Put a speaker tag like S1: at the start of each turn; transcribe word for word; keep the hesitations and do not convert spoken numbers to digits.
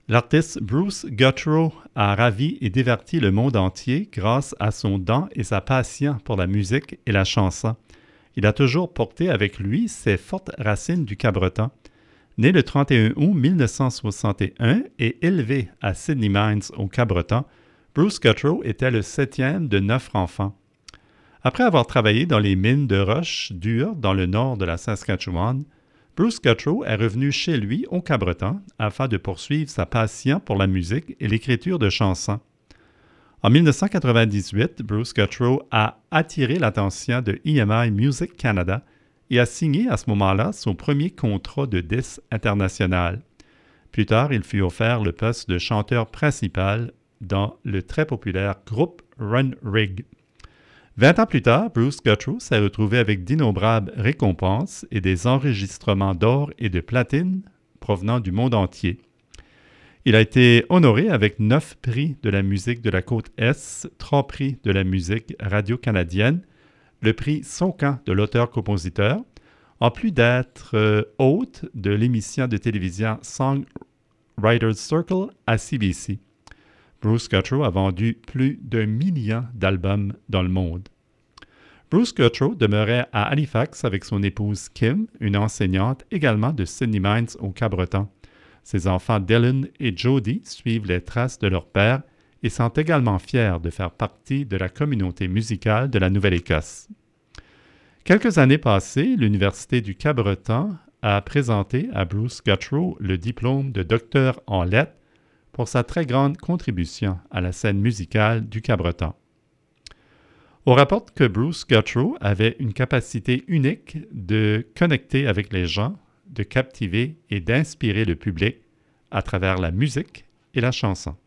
S1: L'artiste Bruce Guttrow a ravi et diverti le monde entier grâce à son don et sa passion pour la musique et la chanson. Il a toujours porté avec lui ses fortes racines du cabreton. Né le trente et un août mille neuf cent soixante et un et élevé à Sydney Mines au Cabreton, Bruce Guttrow était le septième de neuf enfants. Après avoir travaillé dans les mines de roches dures dans le nord de la Saskatchewan, Bruce Guttrow est revenu chez lui au Cabreton afin de poursuivre sa passion pour la musique et l'écriture de chansons. En mille neuf cent quatre-vingt-dix-huit, Bruce Guttrow a attiré l'attention de E M I Music Canada et a signé à ce moment-là son premier contrat de disque international. Plus tard, il fut offert le poste de chanteur principal dans le très populaire groupe Run Rig. Vingt ans plus tard, Bruce Guttrow s'est retrouvé avec d'innombrables récompenses et des enregistrements d'or et de platine provenant du monde entier. Il a été honoré avec neuf prix de la musique de la côte Est, trois prix de la musique radio-canadienne, le prix Soncan de l'auteur-compositeur, en plus d'être euh, hôte de l'émission de télévision Songwriters Circle à C B C. Bruce Guttrow a vendu plus d'un million d'albums dans le monde. Bruce Guttrow demeurait à Halifax avec son épouse Kim, une enseignante également de Sydney Mines au Cabreton. Ses enfants Dylan et Jody suivent les traces de leur père et sont également fiers de faire partie de la communauté musicale de la Nouvelle-Écosse. Quelques années passées, l'Université du Cabreton a présenté à Bruce Guttrow le diplôme de docteur en lettres pour sa très grande contribution à la scène musicale du Cabreton. On rapporte que Bruce Guttrow avait une capacité unique de connecter avec les gens, de captiver et d'inspirer le public à travers la musique et la chanson.